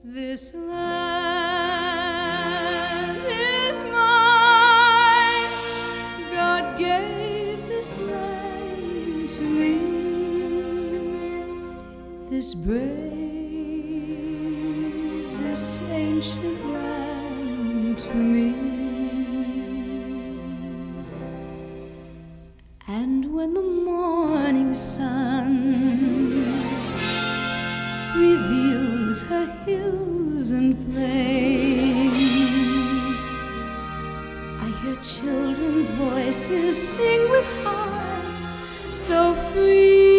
This land is mine. God gave this land to me. This brave, this ancient land to me. And when the morning sun reveals her hills and plains, I hear children's voices sing with hearts so free.